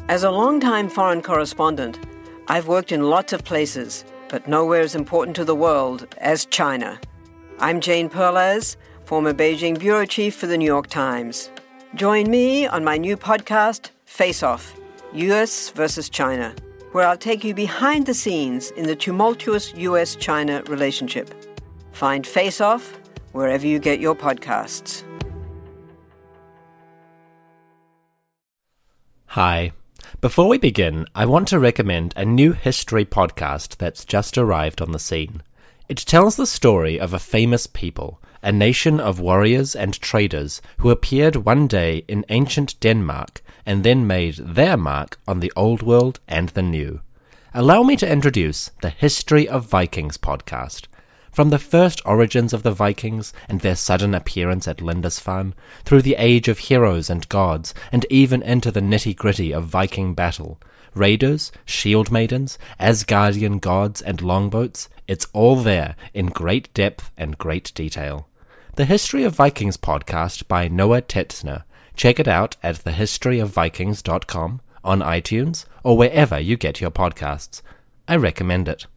As a long-time foreign correspondent, I've worked in lots of places, but nowhere as important to the world as China. I'm Jane Perlez, former Beijing bureau chief for the New York Times. Join me on my new podcast, Face Off, US versus China, where I'll take you behind the scenes in the tumultuous US-China relationship. Find Face Off wherever you get your podcasts. Hi. Before we begin, I want to recommend a new history podcast that's just arrived on the scene. It tells the story of a famous people, a nation of warriors and traders who appeared one day in ancient Denmark and then made their mark on the old world and the new. Allow me to introduce the History of Vikings podcast. From the first origins of the Vikings and their sudden appearance at Lindisfarne, through the age of heroes and gods, and even into the nitty-gritty of Viking battle, raiders, shield maidens, Asgardian gods, and longboats, it's all there in great depth and great detail. The History of Vikings podcast by Noah Tetzner. Check it out at thehistoryofvikings.com, on iTunes, or wherever you get your podcasts. I recommend it.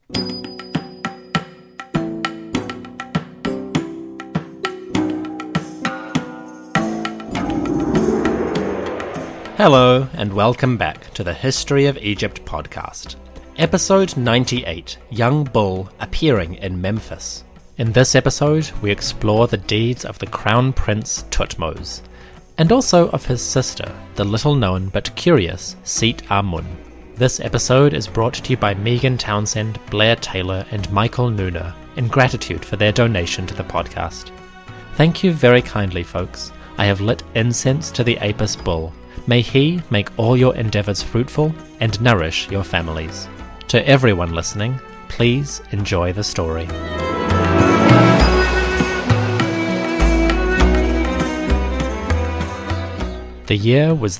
Hello, and welcome back to the History of Egypt podcast. Episode 98, Young Bull appearing in Memphis. In this episode, we explore the deeds of the Crown Prince Thutmose, and also of his sister, the little-known but curious Sit Amun. This episode is brought to you by Megan Townsend, Blair Taylor, and Michael Nooner, in gratitude for their donation to the podcast. Thank you very kindly, folks. I have lit incense to the Apis Bull. May he make all your endeavors fruitful and nourish your families. To everyone listening, please enjoy the story. The year was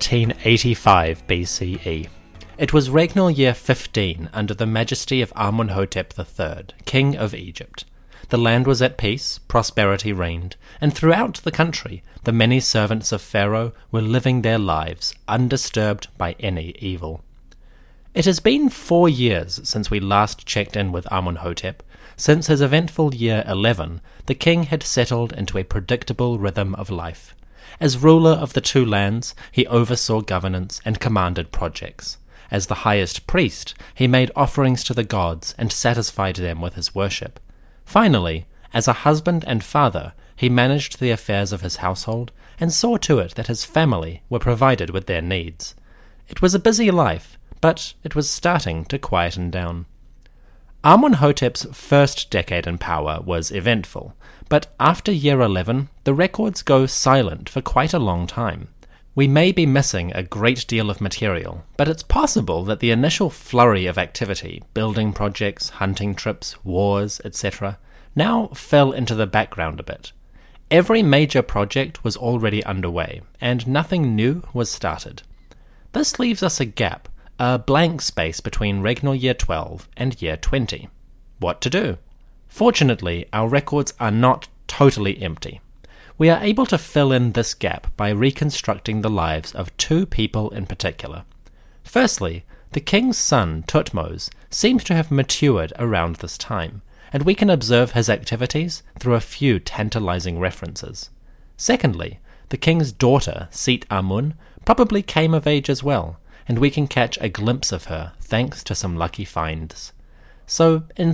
1385 BCE. It was regnal year 15 under the majesty of Amenhotep III, king of Egypt. The land was at peace, prosperity reigned, and throughout the country the many servants of Pharaoh were living their lives undisturbed by any evil. It has been 4 years since we last checked in with Amenhotep. Since his eventful year 11, the king had settled into a predictable rhythm of life. As ruler of the two lands, he oversaw governance and commanded projects. As the highest priest, he made offerings to the gods and satisfied them with his worship. Finally, as a husband and father, he managed the affairs of his household and saw to it that his family were provided with their needs. It was a busy life, but it was starting to quieten down. Amenhotep's first decade in power was eventful, but after year 11, the records go silent for quite a long time. We may be missing a great deal of material, but it's possible that the initial flurry of activity, building projects, hunting trips, wars, etc., now fell into the background a bit. Every major project was already underway, and nothing new was started. This leaves us a gap, a blank space between regnal year 12 and year 20. What to do? Fortunately, our records are not totally empty. We are able to fill in this gap by reconstructing the lives of two people in particular. Firstly, the king's son, Thutmose, seems to have matured around this time, and we can observe his activities through a few tantalizing references. Secondly, the king's daughter, Sit Amun, probably came of age as well, and we can catch a glimpse of her thanks to some lucky finds. So, in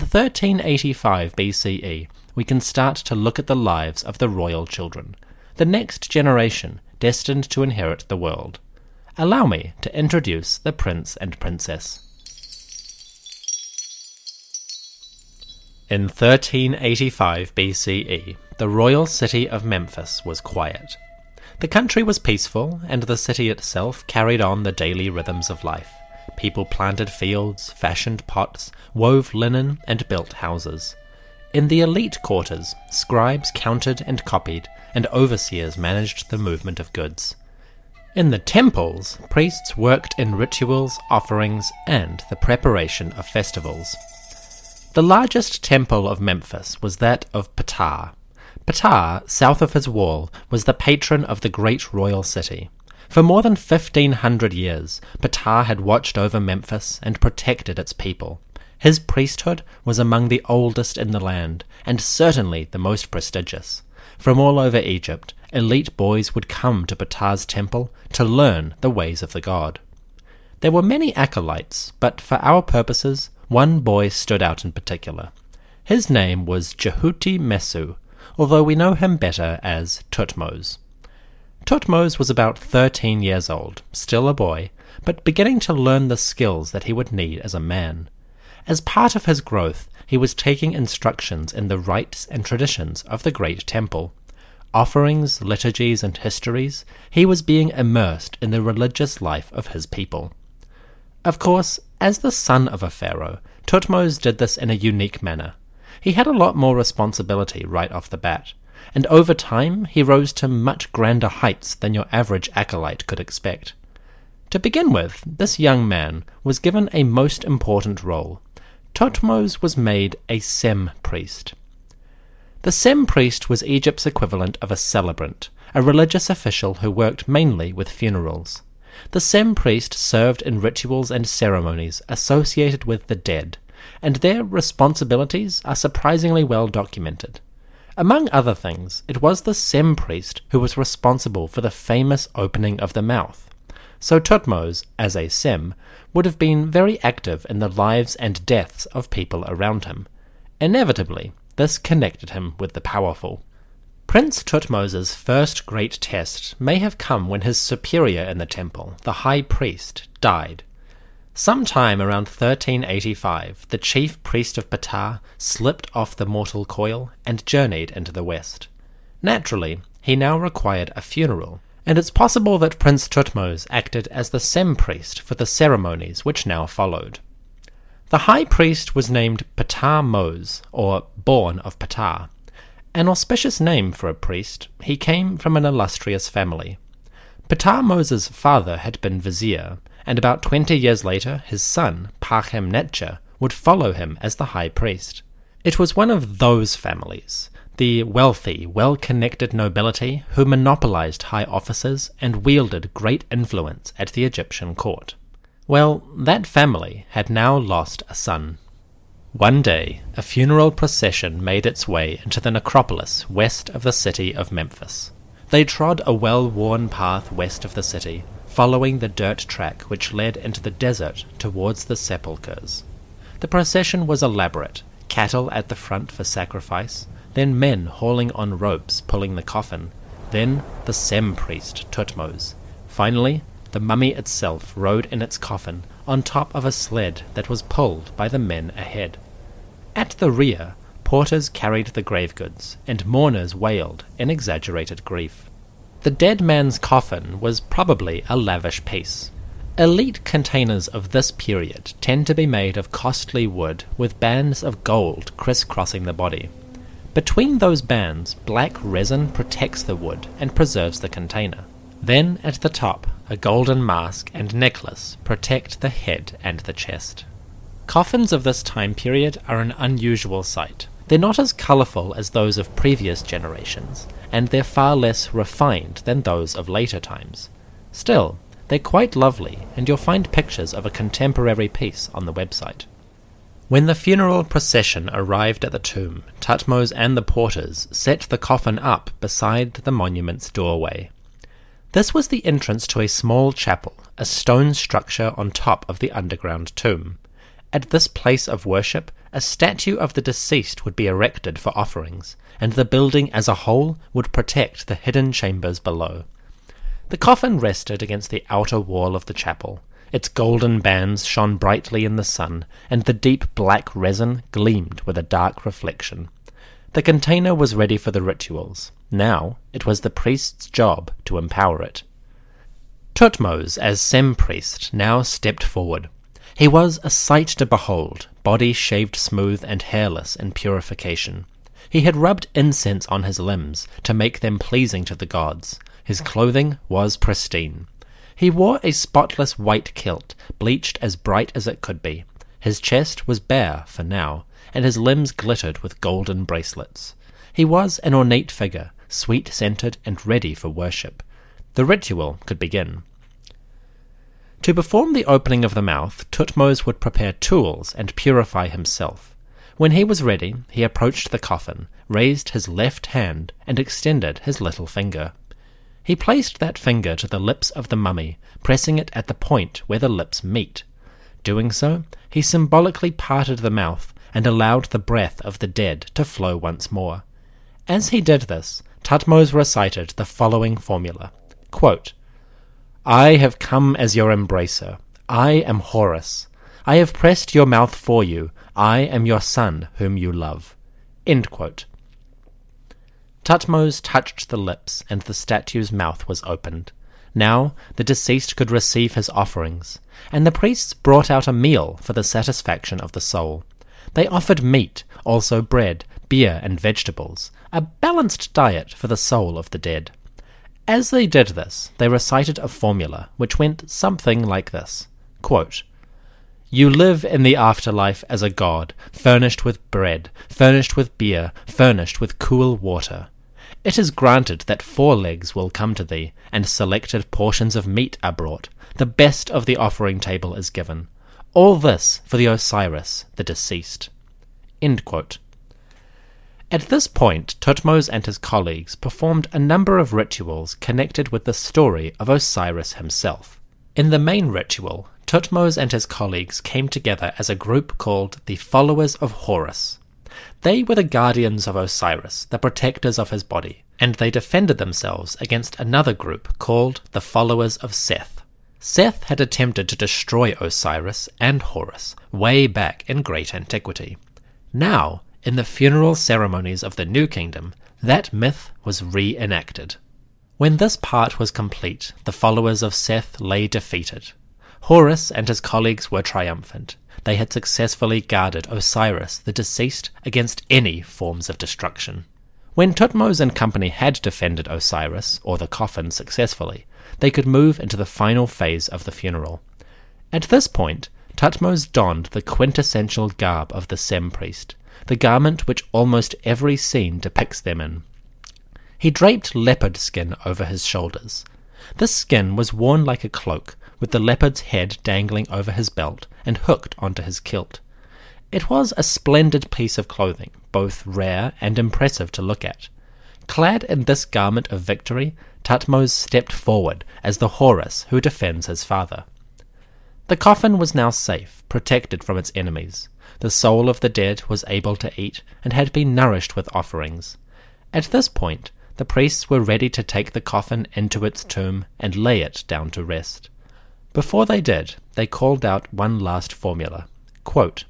1385 BCE, we can start to look at the lives of the royal children, the next generation destined to inherit the world. Allow me to introduce the prince and princess. In 1385 BCE, the royal city of Memphis was quiet. The country was peaceful, and the city itself carried on the daily rhythms of life. People planted fields, fashioned pots, wove linen, and built houses. In the elite quarters, scribes counted and copied, and overseers managed the movement of goods. In the temples, priests worked in rituals, offerings, and the preparation of festivals. The largest temple of Memphis was that of Ptah. Ptah, south of his wall, was the patron of the great royal city. For more than 1,500 years, Ptah had watched over Memphis and protected its people. His priesthood was among the oldest in the land, and certainly the most prestigious. From all over Egypt, elite boys would come to Ptah's temple to learn the ways of the god. There were many acolytes, but for our purposes, one boy stood out in particular. His name was Jehuti Mesu, although we know him better as Thutmose. Thutmose was about 13 years old, still a boy, but beginning to learn the skills that he would need as a man. As part of his growth, he was taking instructions in the rites and traditions of the great temple. Offerings, liturgies, and histories, he was being immersed in the religious life of his people. Of course, as the son of a pharaoh, Thutmose did this in a unique manner. He had a lot more responsibility right off the bat, and over time he rose to much grander heights than your average acolyte could expect. To begin with, this young man was given a most important role. Thutmose was made a Sem priest. The Sem priest was Egypt's equivalent of a celebrant, a religious official who worked mainly with funerals. The Sem priest served in rituals and ceremonies associated with the dead, and their responsibilities are surprisingly well documented. Among other things, it was the Sem priest who was responsible for the famous opening of the mouth. So Thutmose, as a Sem, would have been very active in the lives and deaths of people around him. Inevitably, this connected him with the powerful. Prince Thutmose's first great test may have come when his superior in the temple, the high priest, died. Sometime around 1385, the chief priest of Ptah slipped off the mortal coil and journeyed into the west. Naturally, he now required a funeral, and it's possible that Prince Thutmose acted as the Sem priest for the ceremonies which now followed. The high priest was named Ptah Mose, or born of Ptah. An auspicious name for a priest, he came from an illustrious family. Ptah Mose's father had been vizier, and about 20 years later his son, Pachemnetcher, would follow him as the high priest. It was one of those families, the wealthy, well-connected nobility who monopolized high offices and wielded great influence at the Egyptian court. Well, that family had now lost a son. One day, a funeral procession made its way into the necropolis west of the city of Memphis. They trod a well-worn path west of the city, following the dirt track which led into the desert towards the sepulchres. The procession was elaborate, cattle at the front for sacrifice, then men hauling on ropes pulling the coffin, then the Sem priest, Thutmose. Finally, the mummy itself rode in its coffin on top of a sled that was pulled by the men ahead. At the rear, porters carried the grave goods, and mourners wailed in exaggerated grief. The dead man's coffin was probably a lavish piece. Elite containers of this period tend to be made of costly wood with bands of gold crisscrossing the body. Between those bands, black resin protects the wood and preserves the container. Then, at the top, a golden mask and necklace protect the head and the chest. Coffins of this time period are an unusual sight. They're not as colourful as those of previous generations, and they're far less refined than those of later times. Still, they're quite lovely, and you'll find pictures of a contemporary piece on the website. When the funeral procession arrived at the tomb, Thutmose and the porters set the coffin up beside the monument's doorway. This was the entrance to a small chapel, a stone structure on top of the underground tomb. At this place of worship, a statue of the deceased would be erected for offerings, and the building as a whole would protect the hidden chambers below. The coffin rested against the outer wall of the chapel. Its golden bands shone brightly in the sun, and the deep black resin gleamed with a dark reflection. The container was ready for the rituals. Now it was the priest's job to empower it. Thutmose, as Sem priest, now stepped forward. He was a sight to behold, body shaved smooth and hairless in purification. He had rubbed incense on his limbs to make them pleasing to the gods. His clothing was pristine. He wore a spotless white kilt, bleached as bright as it could be. His chest was bare for now, and his limbs glittered with golden bracelets. He was an ornate figure, sweet-scented and ready for worship. The ritual could begin. To perform the opening of the mouth, Thutmose would prepare tools and purify himself. When he was ready, he approached the coffin, raised his left hand, and extended his little finger. He placed that finger to the lips of the mummy, pressing it at the point where the lips meet. Doing so, he symbolically parted the mouth and allowed the breath of the dead to flow once more. As he did this, Thutmose recited the following formula, quote, "I have come as your embracer. I am Horus. I have pressed your mouth for you. I am your son whom you love." End quote. Thutmose touched the lips, and the statue's mouth was opened. Now the deceased could receive his offerings, and the priests brought out a meal for the satisfaction of the soul. They offered meat, also bread, beer, and vegetables, a balanced diet for the soul of the dead. As they did this, they recited a formula which went something like this, quote, "You live in the afterlife as a god, furnished with bread, furnished with beer, furnished with cool water. It is granted that 4 legs will come to thee, and selected portions of meat are brought. The best of the offering table is given. All this for the Osiris, the deceased." End quote. At this point, Thutmose and his colleagues performed a number of rituals connected with the story of Osiris himself. In the main ritual, Thutmose and his colleagues came together as a group called the Followers of Horus. They were the guardians of Osiris, the protectors of his body, and they defended themselves against another group called the Followers of Seth. Seth had attempted to destroy Osiris and Horus way back in great antiquity. Now, in the funeral ceremonies of the New Kingdom, that myth was reenacted. When this part was complete, the followers of Seth lay defeated. Horus and his colleagues were triumphant. They had successfully guarded Osiris, the deceased, against any forms of destruction. When Thutmose and company had defended Osiris, or the coffin, successfully, they could move into the final phase of the funeral. At this point, Thutmose donned the quintessential garb of the Sem priest, the garment which almost every scene depicts them in. He draped leopard skin over his shoulders. This skin was worn like a cloak, with the leopard's head dangling over his belt and hooked onto his kilt. It was a splendid piece of clothing, both rare and impressive to look at. Clad in this garment of victory, Thutmose stepped forward as the Horus who defends his father. The coffin was now safe, protected from its enemies. The soul of the dead was able to eat and had been nourished with offerings. At this point, the priests were ready to take the coffin into its tomb and lay it down to rest. Before they did, they called out one last formula, quote,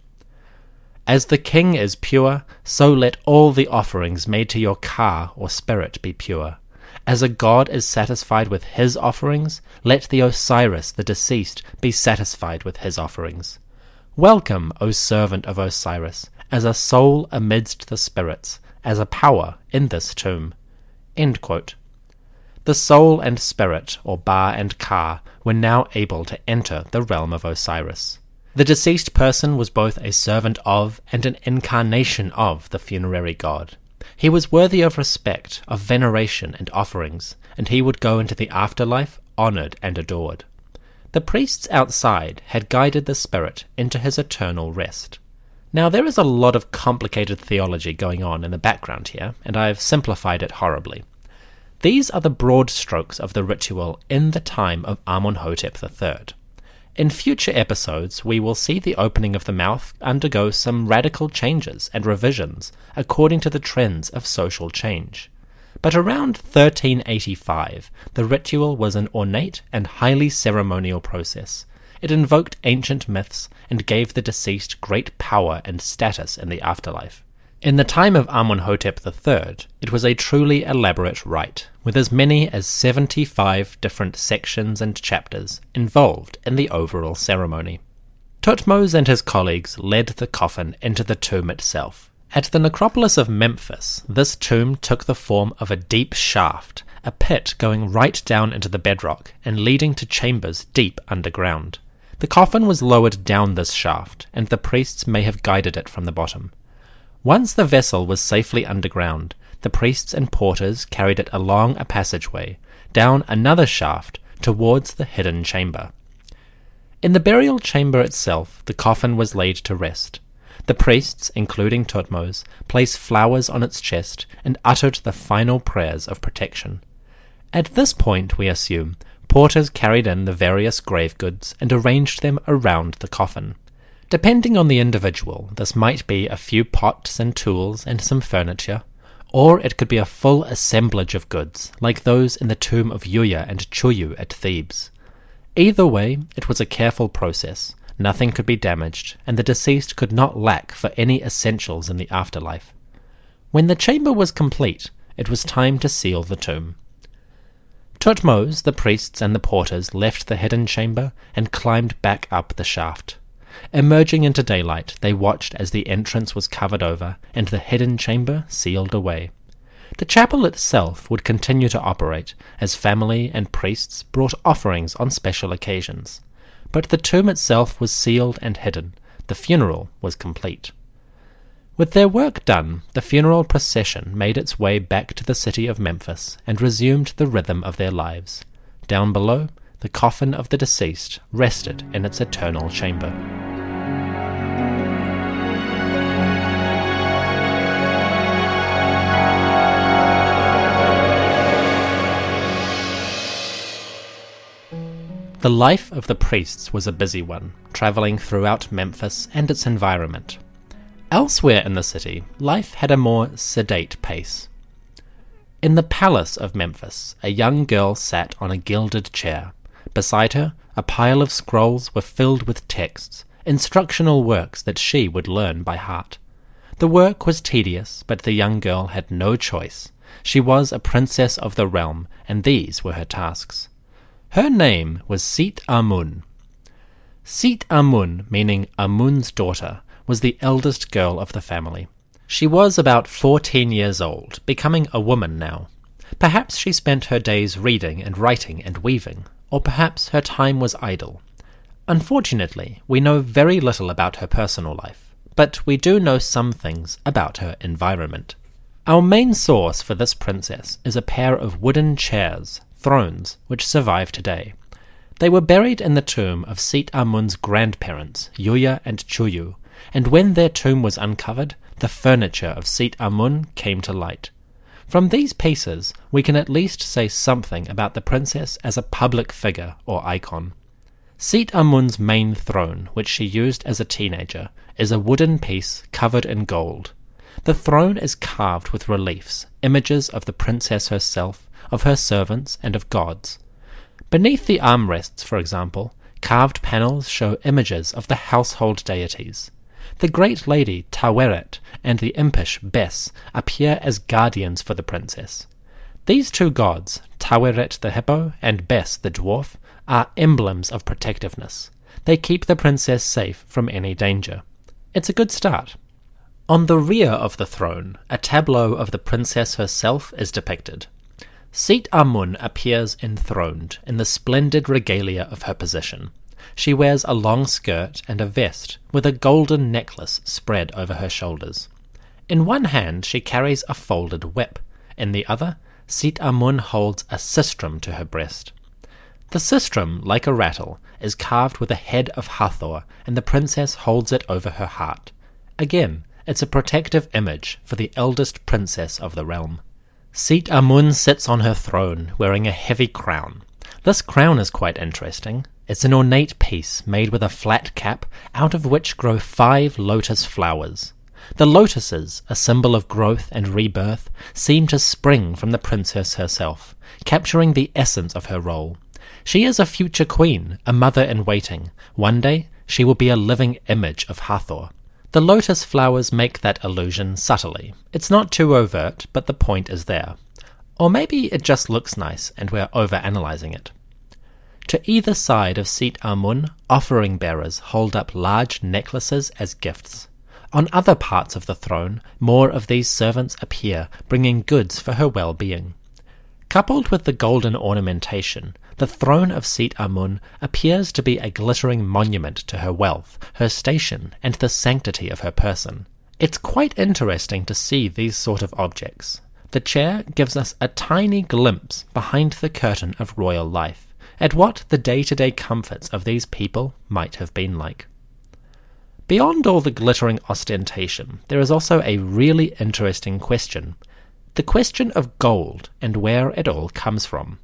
"As the king is pure, so let all the offerings made to your ka or spirit be pure. As a god is satisfied with his offerings, let the Osiris, the deceased, be satisfied with his offerings. Welcome, O servant of Osiris, as a soul amidst the spirits, as a power in this tomb." End quote. The soul and spirit, or Ba and Ka, were now able to enter the realm of Osiris. The deceased person was both a servant of and an incarnation of the funerary god. He was worthy of respect, of veneration and offerings, and he would go into the afterlife honored and adored. The priests outside had guided the spirit into his eternal rest. Now there is a lot of complicated theology going on in the background here, and I have simplified it horribly. These are the broad strokes of the ritual in the time of Amenhotep III. In future episodes, we will see the opening of the mouth undergo some radical changes and revisions according to the trends of social change. But around 1385, the ritual was an ornate and highly ceremonial process. It invoked ancient myths and gave the deceased great power and status in the afterlife. In the time of Amenhotep III, it was a truly elaborate rite, with as many as 75 different sections and chapters involved in the overall ceremony. Thutmose and his colleagues led the coffin into the tomb itself. At the necropolis of Memphis, this tomb took the form of a deep shaft, a pit going right down into the bedrock and leading to chambers deep underground. The coffin was lowered down this shaft, and the priests may have guided it from the bottom. Once the vessel was safely underground, the priests and porters carried it along a passageway, down another shaft towards the hidden chamber. In the burial chamber itself, the coffin was laid to rest. The priests, including Thutmose, placed flowers on its chest and uttered the final prayers of protection. At this point, we assume, porters carried in the various grave goods and arranged them around the coffin. Depending on the individual, this might be a few pots and tools and some furniture, or it could be a full assemblage of goods, like those in the tomb of Yuya and Chuyu at Thebes. Either way, it was a careful process. Nothing could be damaged, and the deceased could not lack for any essentials in the afterlife. When the chamber was complete, it was time to seal the tomb. Thutmose, the priests, and the porters left the hidden chamber and climbed back up the shaft. Emerging into daylight, they watched as the entrance was covered over and the hidden chamber sealed away. The chapel itself would continue to operate as family and priests brought offerings on special occasions. But the tomb itself was sealed and hidden. The funeral was complete. With their work done, the funeral procession made its way back to the city of Memphis and resumed the rhythm of their lives. Down below, the coffin of the deceased rested in its eternal chamber. The life of the priests was a busy one, travelling throughout Memphis and its environment. Elsewhere in the city, life had a more sedate pace. In the palace of Memphis, a young girl sat on a gilded chair. Beside her, a pile of scrolls were filled with texts, instructional works that she would learn by heart. The work was tedious, but the young girl had no choice. She was a princess of the realm, and these were her tasks. Her name was Sit Amun. Sit Amun, meaning Amun's daughter, was the eldest girl of the family. She was about 14 years old, becoming a woman now. Perhaps she spent her days reading and writing and weaving, or perhaps her time was idle. Unfortunately, we know very little about her personal life, but we do know some things about her environment. Our main source for this princess is a pair of wooden chairs, thrones, which survive today. They were buried in the tomb of Sit Amun's grandparents, Yuya and Chuyu, and when their tomb was uncovered, the furniture of Sit Amun came to light. From these pieces, we can at least say something about the princess as a public figure or icon. Sit Amun's main throne, which she used as a teenager, is a wooden piece covered in gold. The throne is carved with reliefs, images of the princess herself, of her servants, and of gods. Beneath the armrests, for example, carved panels show images of the household deities. The great lady Taweret and the impish Bes appear as guardians for the princess. These two gods, Taweret the hippo and Bes the dwarf, are emblems of protectiveness. They keep the princess safe from any danger. It's a good start. On the rear of the throne, a tableau of the princess herself is depicted. Sit Amun appears enthroned in the splendid regalia of her position. She wears a long skirt and a vest with a golden necklace spread over her shoulders. In one hand she carries a folded whip. In the other, Sit Amun holds a sistrum to her breast. The sistrum, like a rattle, is carved with a head of Hathor, and the princess holds it over her heart. Again, it's a protective image for the eldest princess of the realm. Sit Amun sits on her throne, wearing a heavy crown. This crown is quite interesting. It's an ornate piece made with a flat cap, out of which grow 5 lotus flowers. The lotuses, a symbol of growth and rebirth, seem to spring from the princess herself, capturing the essence of her role. She is a future queen, a mother-in-waiting. One day, she will be a living image of Hathor. The lotus flowers make that illusion subtly. It's not too overt, but the point is there. Or maybe it just looks nice and we're overanalyzing it. To either side of Sit Amun, offering bearers hold up large necklaces as gifts. On other parts of the throne, more of these servants appear, bringing goods for her well-being. Coupled with the golden ornamentation, the throne of Sit Amun appears to be a glittering monument to her wealth, her station, and the sanctity of her person. It's quite interesting to see these sort of objects. the chair gives us a tiny glimpse behind the curtain of royal life, at what the day-to-day comforts of these people might have been like. Beyond all the glittering ostentation, there is also a really interesting question. The question of gold and where it all comes from.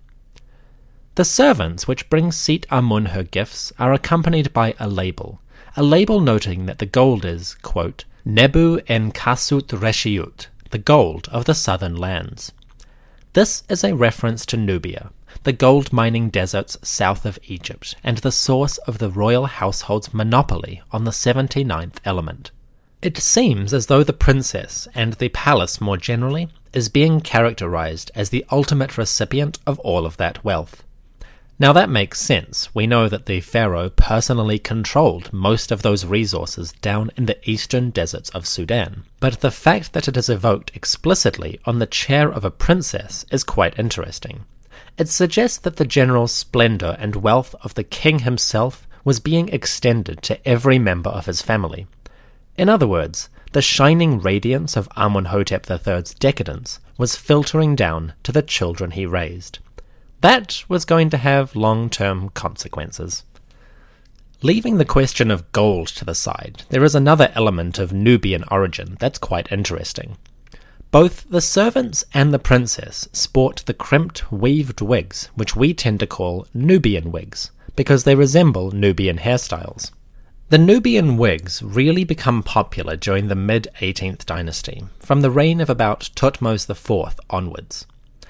The servants which bring Sit Amun her gifts are accompanied by a label noting that the gold is, quote, Nebu en Kasut Reshiut, the gold of the southern lands. This is a reference to Nubia, the gold mining deserts south of Egypt, and the source of the royal household's monopoly on the 79th element. It seems as though the princess, and the palace more generally, is being characterized as the ultimate recipient of all of that wealth. Now that makes sense. We know that the pharaoh personally controlled most of those resources down in the eastern deserts of Sudan. But the fact that it is evoked explicitly on the chair of a princess is quite interesting. It suggests that the general splendor and wealth of the king himself was being extended to every member of his family. In other words, the shining radiance of Amenhotep III's decadence was filtering down to the children he raised. That was going to have long-term consequences. Leaving the question of gold to the side, there is another element of Nubian origin that's quite interesting. Both the servants and the princess sport the crimped, weaved wigs, which we tend to call Nubian wigs, because they resemble Nubian hairstyles. The Nubian wigs really become popular during the mid-18th dynasty, from the reign of about Thutmose IV onwards.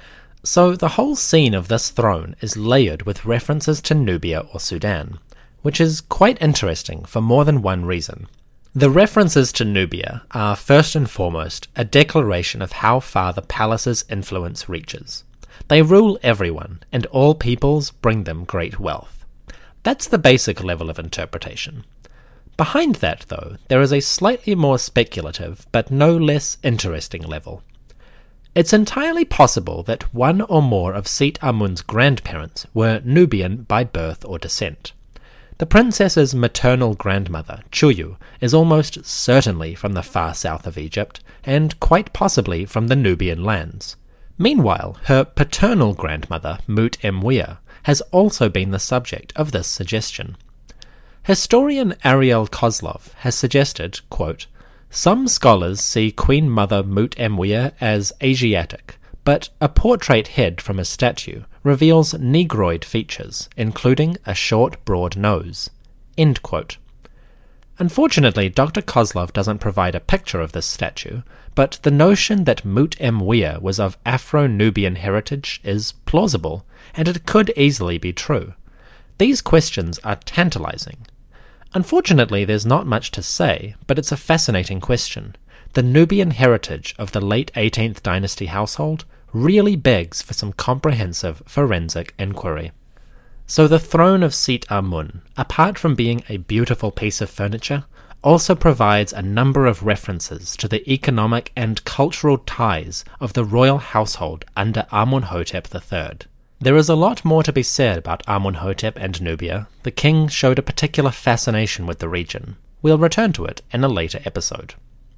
So the whole scene of this throne is layered with references to Nubia or Sudan, which is quite interesting for more than one reason. The references to Nubia are first and foremost a declaration of how far the palace's influence reaches. They rule everyone, and all peoples bring them great wealth. That's the basic level of interpretation. Behind that, though, there is a slightly more speculative, but no less interesting level. It's entirely possible that one or more of Sit Amun's grandparents were Nubian by birth or descent. The princess's maternal grandmother, Chuyu, is almost certainly from the far south of Egypt, and quite possibly from the Nubian lands. Meanwhile, her paternal grandmother, Mut-Emwia, has also been the subject of this suggestion. Historian Ariel Kozlov has suggested, quote, some scholars see Queen Mother Mut-Emwia as Asiatic, but a portrait head from a statue reveals Negroid features, including a short, broad nose. End quote. Unfortunately, Dr. Kozlov doesn't provide a picture of this statue, but the notion that Mut-Emwia was of Afro-Nubian heritage is plausible, and it could easily be true. These questions are tantalizing. Unfortunately, there's not much to say, but it's a fascinating question. The Nubian heritage of the late 18th dynasty household really begs for some comprehensive forensic inquiry. So the throne of Sit Amun, apart from being a beautiful piece of furniture, also provides a number of references to the economic and cultural ties of the royal household under Amenhotep III. There is a lot more to be said about Amenhotep and Nubia. The king showed a particular fascination with the region. We'll return to it in a later episode.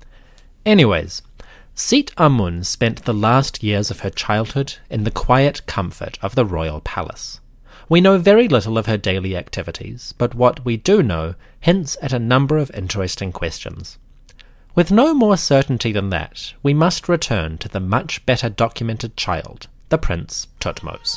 Anyways, Sit Amun spent the last years of her childhood in the quiet comfort of the royal palace. We know very little of her daily activities, but what we do know hints at a number of interesting questions. With no more certainty than that, we must return to the much better documented child, the Prince Thutmose.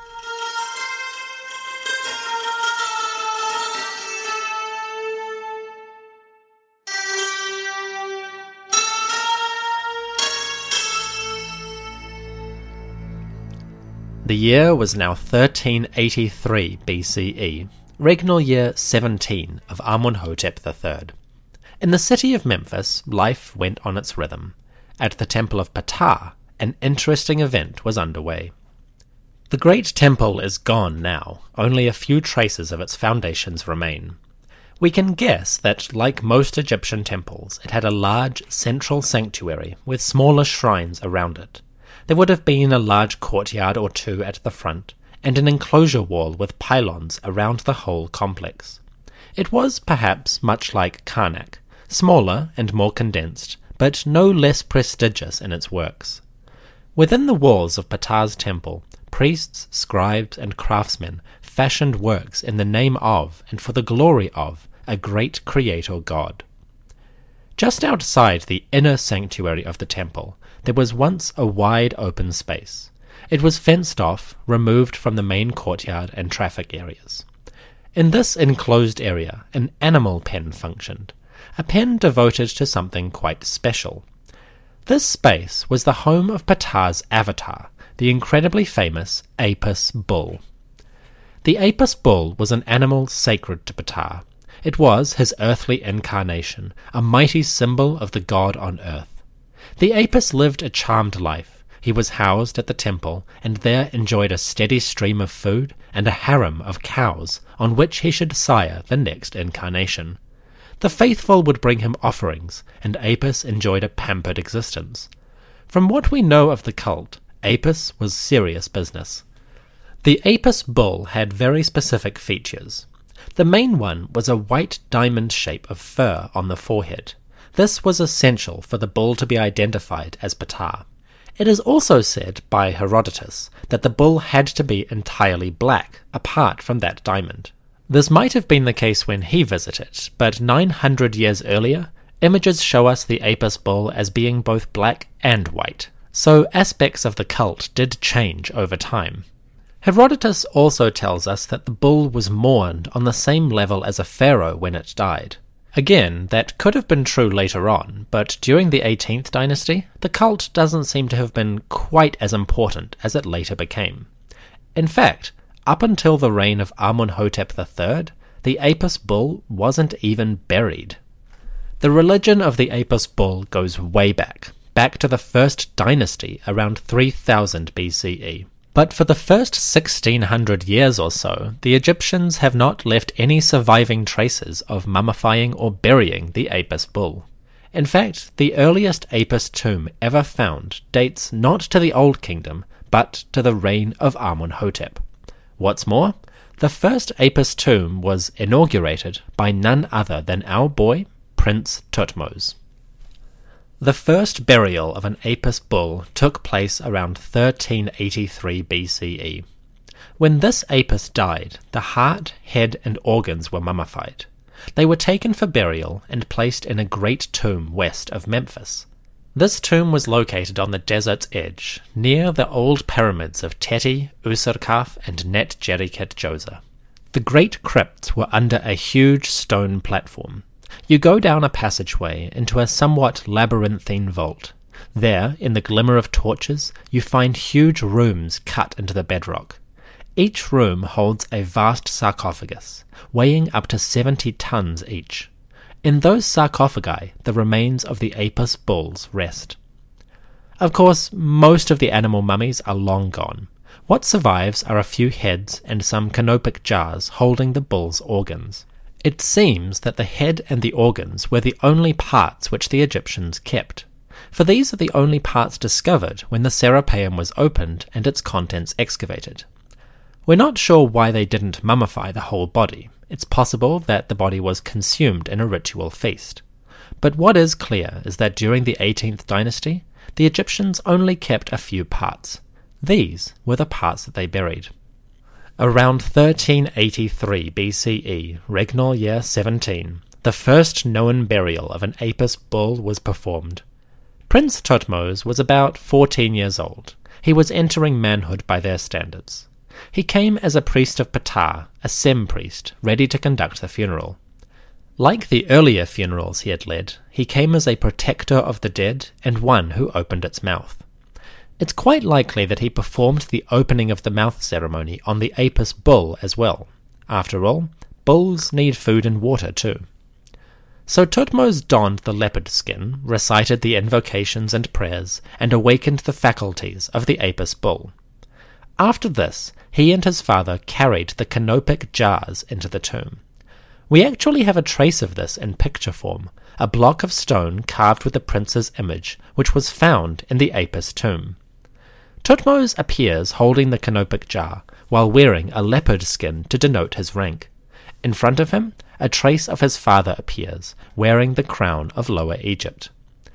The year was now 1383 BCE, regnal year 17 of Amenhotep III. In the city of Memphis, life went on its rhythm. At the Temple of Ptah, an interesting event was underway. The great temple is gone now, only a few traces of its foundations remain. We can guess that, like most Egyptian temples, it had a large central sanctuary with smaller shrines around it. There would have been a large courtyard or two at the front, and an enclosure wall with pylons around the whole complex. It was perhaps much like Karnak, smaller and more condensed, but no less prestigious in its works. Within the walls of Ptah's temple, priests, scribes, and craftsmen fashioned works in the name of and for the glory of a great creator god. Just outside the inner sanctuary of the temple, there was once a wide open space. It was fenced off, removed from the main courtyard and traffic areas. In this enclosed area, an animal pen functioned, a pen devoted to something quite special. This space was the home of Ptah's avatar, the incredibly famous Apis bull. The Apis bull was an animal sacred to Ptah. It was his earthly incarnation, a mighty symbol of the god on earth. The Apis lived a charmed life. He was housed at the temple, and there enjoyed a steady stream of food and a harem of cows on which he should sire the next incarnation. The faithful would bring him offerings, and Apis enjoyed a pampered existence. From what we know of the cult, Apis was serious business. The Apis bull had very specific features. The main one was a white diamond shape of fur on the forehead. This was essential for the bull to be identified as Ptah. It is also said by Herodotus that the bull had to be entirely black, apart from that diamond. This might have been the case when he visited, but 900 years earlier, images show us the Apis bull as being both black and white, so aspects of the cult did change over time. Herodotus also tells us that the bull was mourned on the same level as a pharaoh when it died. Again, that could have been true later on, but during the 18th dynasty, the cult doesn't seem to have been quite as important as it later became. In fact, up until the reign of Amenhotep III, the Apis bull wasn't even buried. The religion of the Apis bull goes way back to the first dynasty around 3000 BCE. But for the first 1600 years or so, the Egyptians have not left any surviving traces of mummifying or burying the Apis bull. In fact, the earliest Apis tomb ever found dates not to the Old Kingdom, but to the reign of Amenhotep. What's more, the first Apis tomb was inaugurated by none other than our boy, Prince Thutmose. The first burial of an Apis bull took place around 1383 BCE. When this Apis died, the heart, head, and organs were mummified. They were taken for burial and placed in a great tomb west of Memphis. This tomb was located on the desert's edge, near the old pyramids of Teti, Userkaf, and Net Jeriket Djoser. The great crypts were under a huge stone platform. You go down a passageway into a somewhat labyrinthine vault. There, in the glimmer of torches, you find huge rooms cut into the bedrock. Each room holds a vast sarcophagus, weighing up to 70 tons each. In those sarcophagi, the remains of the Apis bulls rest. Of course, most of the animal mummies are long gone. What survives are a few heads and some canopic jars holding the bull's organs. It seems that the head and the organs were the only parts which the Egyptians kept, for these are the only parts discovered when the Serapeum was opened and its contents excavated. We're not sure why they didn't mummify the whole body. It's possible that the body was consumed in a ritual feast. But what is clear is that during the 18th dynasty, the Egyptians only kept a few parts. These were the parts that they buried. Around 1383 BCE, regnal year 17, the first known burial of an Apis bull was performed. Prince Thutmose was about 14 years old. He was entering manhood by their standards. He came as a priest of Ptah, a sem-priest, ready to conduct the funeral. Like the earlier funerals he had led, he came as a protector of the dead and one who opened its mouth. It's quite likely that he performed the opening of the mouth ceremony on the Apis bull as well. After all, bulls need food and water too. So Thutmose donned the leopard skin, recited the invocations and prayers, and awakened the faculties of the Apis bull. After this, he and his father carried the canopic jars into the tomb. We actually have a trace of this in picture form, a block of stone carved with the prince's image, which was found in the Apis tomb. Thutmose appears holding the canopic jar, while wearing a leopard skin to denote his rank. In front of him, a trace of his father appears, wearing the crown of Lower Egypt.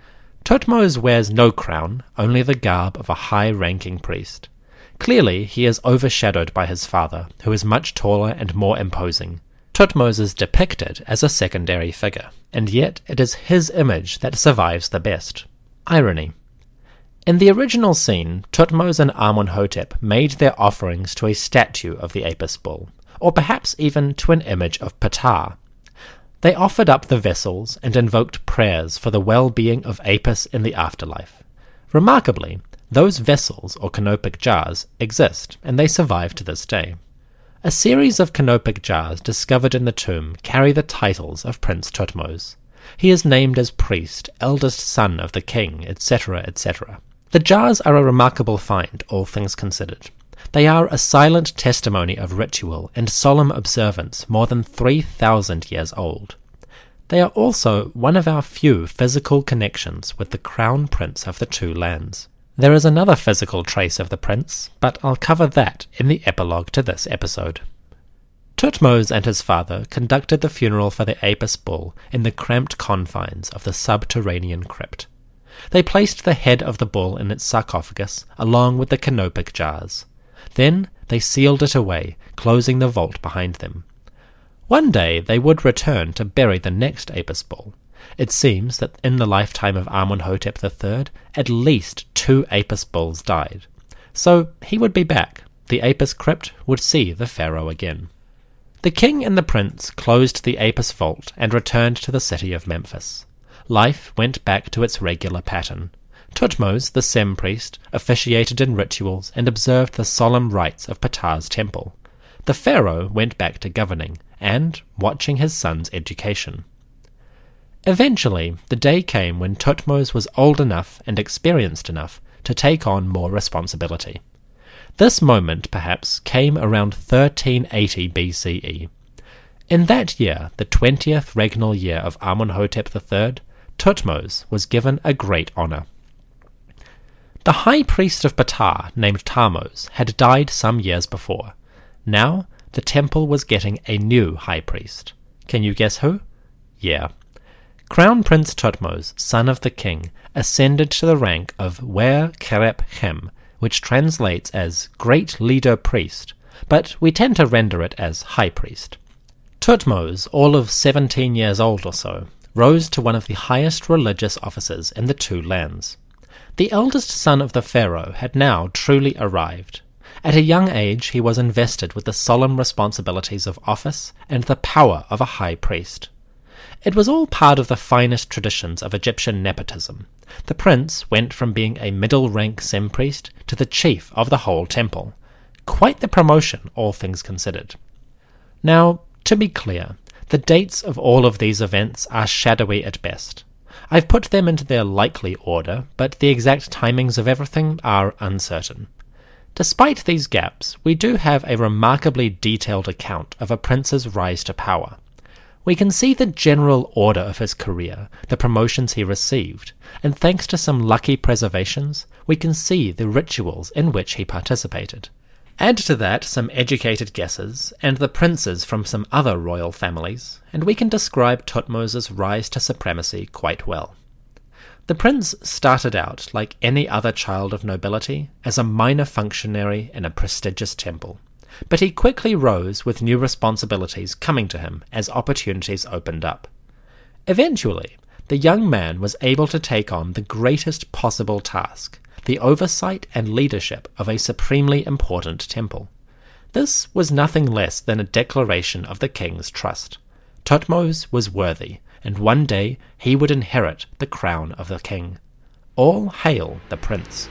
Thutmose wears no crown, only the garb of a high-ranking priest. Clearly, he is overshadowed by his father, who is much taller and more imposing. Thutmose is depicted as a secondary figure, and yet it is his image that survives the best. Irony. In the original scene, Thutmose and Amenhotep made their offerings to a statue of the Apis bull, or perhaps even to an image of Ptah. They offered up the vessels and invoked prayers for the well-being of Apis in the afterlife. Remarkably, those vessels, or canopic jars, exist, and they survive to this day. A series of canopic jars discovered in the tomb carry the titles of Prince Thutmose. He is named as priest, eldest son of the king, etc., etc. The jars are a remarkable find, all things considered. They are a silent testimony of ritual and solemn observance more than 3,000 years old. They are also one of our few physical connections with the crown prince of the two lands. There is another physical trace of the prince, but I'll cover that in the epilogue to this episode. Thutmose and his father conducted the funeral for the Apis bull in the cramped confines of the subterranean crypt. They placed the head of the bull in its sarcophagus along with the canopic jars. Then they sealed it away, closing the vault behind them. One day they would return to bury the next Apis bull. It seems that in the lifetime of Amenhotep III, at least 2 Apis bulls died. So he would be back. The Apis crypt would see the pharaoh again. The king and the prince closed the Apis vault and returned to the city of Memphis. Life went back to its regular pattern. Thutmose, the Sem priest, officiated in rituals and observed the solemn rites of Ptah's temple. The pharaoh went back to governing and watching his son's education. Eventually, the day came when Thutmose was old enough and experienced enough to take on more responsibility. This moment, perhaps, came around 1380 BCE. In that year, the 20th regnal year of Amenhotep III, Thutmose was given a great honor. The high priest of Ptah, named Thutmose, had died some years before. Now, the temple was getting a new high priest. Can you guess who? Yeah. Crown Prince Thutmose, son of the king, ascended to the rank of Wer Kerep Hem, which translates as Great Leader Priest, but we tend to render it as High Priest. Thutmose, all of 17 years old or so, rose to one of the highest religious offices in the two lands. The eldest son of the pharaoh had now truly arrived. At a young age he was invested with the solemn responsibilities of office and the power of a high priest. It was all part of the finest traditions of Egyptian nepotism. The prince went from being a middle-rank Sem priest to the chief of the whole temple. Quite the promotion, all things considered. Now, to be clear, the dates of all of these events are shadowy at best. I've put them into their likely order, but the exact timings of everything are uncertain. Despite these gaps, we do have a remarkably detailed account of a prince's rise to power. We can see the general order of his career, the promotions he received, and thanks to some lucky preservations, we can see the rituals in which he participated. Add to that some educated guesses, and the princes from some other royal families, and we can describe Thutmose's rise to supremacy quite well. The prince started out, like any other child of nobility, as a minor functionary in a prestigious temple. But he quickly rose with new responsibilities coming to him as opportunities opened up. Eventually, the young man was able to take on the greatest possible task, the oversight and leadership of a supremely important temple. This was nothing less than a declaration of the king's trust. Thutmose was worthy, and one day he would inherit the crown of the king. All hail the prince.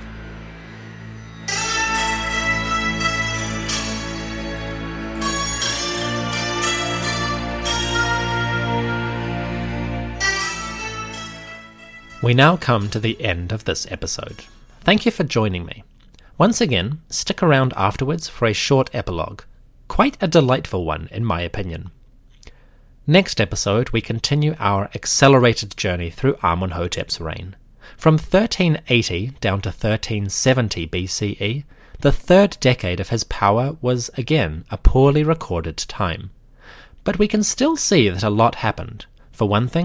We now come to the end of this episode. Thank you for joining me. Once again, stick around afterwards for a short epilogue. Quite a delightful one, in my opinion. Next episode, we continue our accelerated journey through Amenhotep's reign. From 1380 down to 1370 BCE, the third decade of his power was, again, a poorly recorded time. But we can still see that a lot happened. For one thing,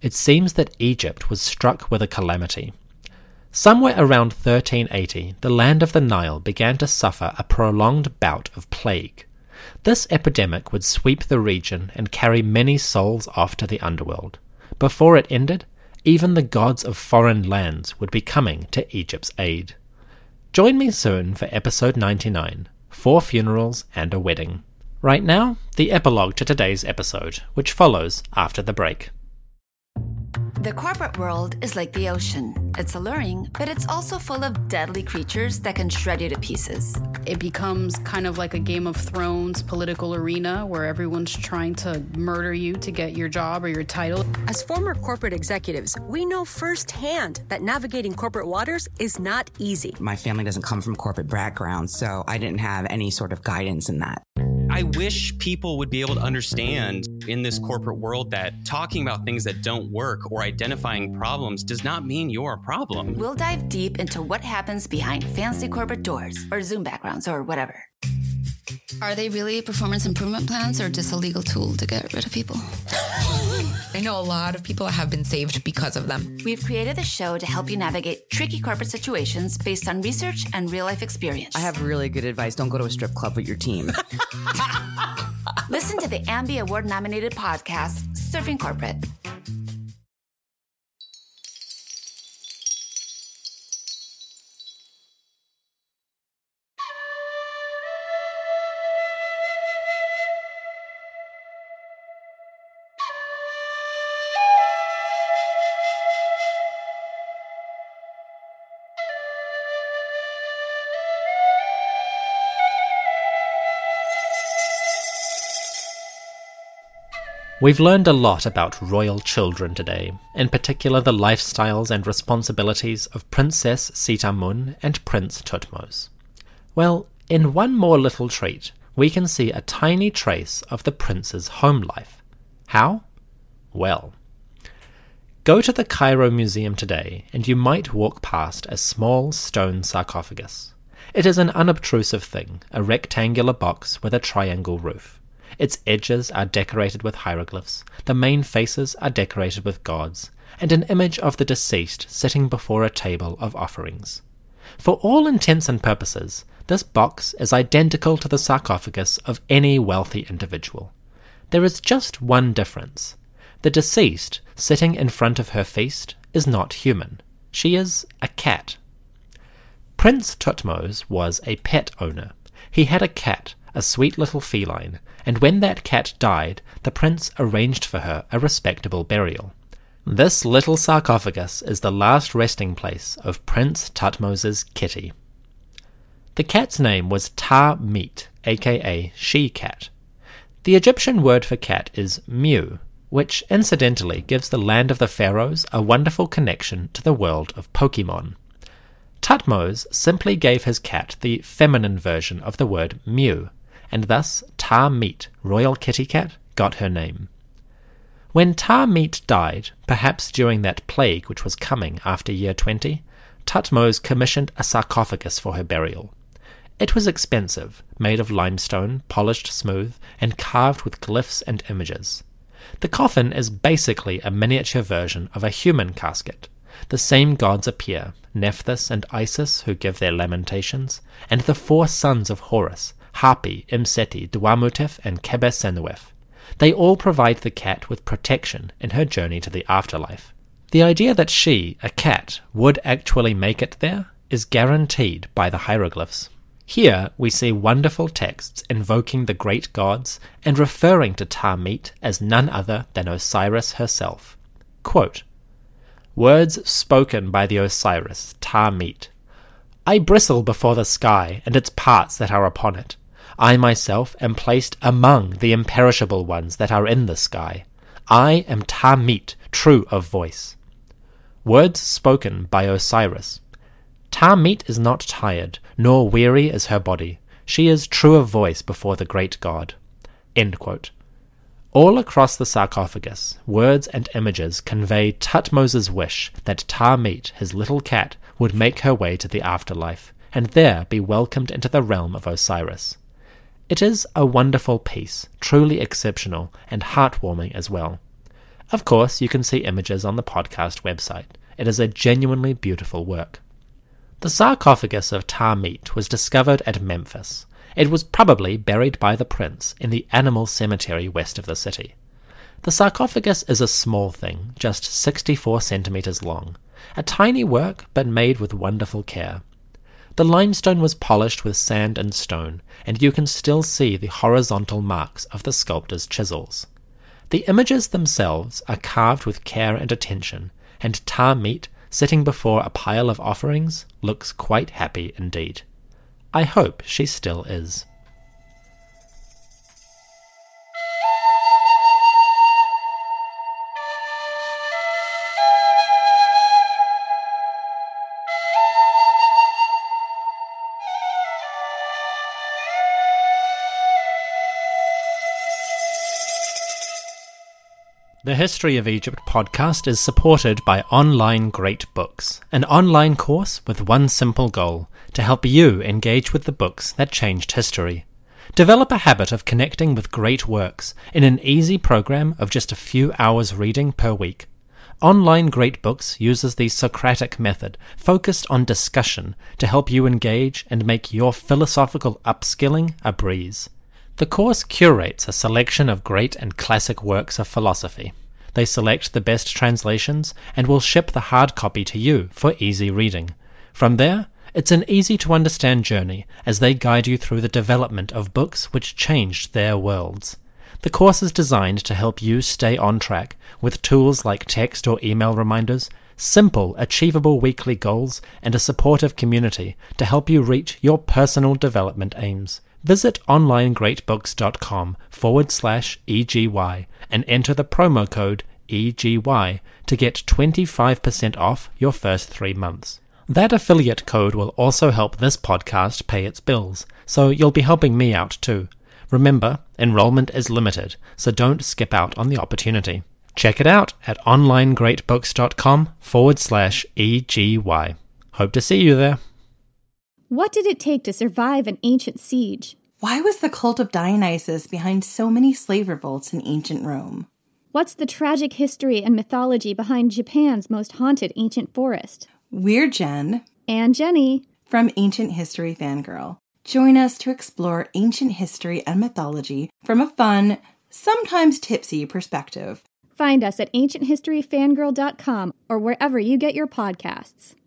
it seems that Egypt was struck with a calamity. Somewhere around 1380, the land of the Nile began to suffer a prolonged bout of plague. This epidemic would sweep the region and carry many souls off to the underworld. Before it ended, even the gods of foreign lands would be coming to Egypt's aid. Join me soon for episode 99, 4 Funerals and a Wedding. Right now, the epilogue to today's episode, which follows after the break. The corporate world is like the ocean. It's alluring, but it's also full of deadly creatures that can shred you to pieces. It becomes kind of like a Game of Thrones political arena where everyone's trying to murder you to get your job or your title. As former corporate executives, we know firsthand that navigating corporate waters is not easy. My family doesn't come from corporate background, so I didn't have any sort of guidance in that. I wish people would be able to understand in this corporate world that talking about things that don't work or identifying problems does not mean you're a problem. We'll dive deep into what happens behind fancy corporate doors or Zoom backgrounds or whatever. Are they really performance improvement plans or just a legal tool to get rid of people? I know a lot of people have been saved because of them. We've created a show to help you navigate tricky corporate situations based on research and real-life experience. I have really good advice. Don't go to a strip club with your team. Listen to the Ambie Award-nominated podcast, Surfing Corporate. We've learned a lot about royal children today, in particular the lifestyles and responsibilities of Princess Sitamun and Prince Thutmose. Well, in one more little treat, we can see a tiny trace of the prince's home life. How? Well, go to the Cairo Museum today and you might walk past a small stone sarcophagus. It is an unobtrusive thing, a rectangular box with a triangle roof. Its edges are decorated with hieroglyphs, the main faces are decorated with gods, and an image of the deceased sitting before a table of offerings. For all intents and purposes, this box is identical to the sarcophagus of any wealthy individual. There is just one difference. The deceased, sitting in front of her feast, is not human. She is a cat. Prince Thutmose was a pet owner. He had a cat, a sweet little feline, and when that cat died, the prince arranged for her a respectable burial. This little sarcophagus is the last resting place of Prince Thutmose's kitty. The cat's name was Ta-Meet, aka she-cat. The Egyptian word for cat is Mu, which incidentally gives the land of the pharaohs a wonderful connection to the world of Pokemon. Thutmose simply gave his cat the feminine version of the word Mew, and thus Ta-Meet, royal kitty cat, got her name. When Ta-Meet died, perhaps during that plague which was coming after year 20, Thutmose commissioned a sarcophagus for her burial. It was expensive, made of limestone, polished smooth, and carved with glyphs and images. The coffin is basically a miniature version of a human casket. The same gods appear, Nephthys and Isis, who give their lamentations, and the 4 sons of Horus, Hapi, Imseti, Duamutef, and Qebehsenuef. They all provide the cat with protection in her journey to the afterlife. The idea that she, a cat, would actually make it there is guaranteed by the hieroglyphs. Here we see wonderful texts invoking the great gods and referring to Ta-Meet as none other than Osiris herself. Quote, "Words spoken by the Osiris, Ta-Meet. I bristle before the sky and its parts that are upon it. I myself am placed among the imperishable ones that are in the sky. I am Ta-Meet, true of voice." Words spoken by Osiris. Ta-Meet is not tired, nor weary is her body. She is true of voice before the great god. End quote. All across the sarcophagus, words and images convey Thutmose's wish that Ta-Meet, his little cat, would make her way to the afterlife, and there be welcomed into the realm of Osiris. It is a wonderful piece, truly exceptional, and heartwarming as well. Of course, you can see images on the podcast website. It is a genuinely beautiful work. The sarcophagus of Tar-Meet was discovered at Memphis. It was probably buried by the prince in the animal cemetery west of the city. The sarcophagus is a small thing, just 64 centimeters long. A tiny work, but made with wonderful care. The limestone was polished with sand and stone, and you can still see the horizontal marks of the sculptor's chisels. The images themselves are carved with care and attention, and Tar-Meet, sitting before a pile of offerings, looks quite happy indeed. I hope she still is. The History of Egypt podcast is supported by Online Great Books, an online course with one simple goal, to help you engage with the books that changed history. Develop a habit of connecting with great works in an easy program of just a few hours reading per week. Online Great Books uses the Socratic method, focused on discussion, to help you engage and make your philosophical upskilling a breeze. The course curates a selection of great and classic works of philosophy. They select the best translations and will ship the hard copy to you for easy reading. From there, it's an easy-to-understand journey as they guide you through the development of books which changed their worlds. The course is designed to help you stay on track with tools like text or email reminders, simple, achievable weekly goals, and a supportive community to help you reach your personal development aims. Visit onlinegreatbooks.com/EGY and enter the promo code EGY to get 25% off your first 3 months. That affiliate code will also help this podcast pay its bills, so you'll be helping me out too. Remember, enrollment is limited, so don't skip out on the opportunity. Check it out at onlinegreatbooks.com/EGY. Hope to see you there. What did it take to survive an ancient siege? Why was the cult of Dionysus behind so many slave revolts in ancient Rome? What's the tragic history and mythology behind Japan's most haunted ancient forest? We're Jen. And Jenny. From Ancient History Fangirl. Join us to explore ancient history and mythology from a fun, sometimes tipsy perspective. Find us at ancienthistoryfangirl.com or wherever you get your podcasts.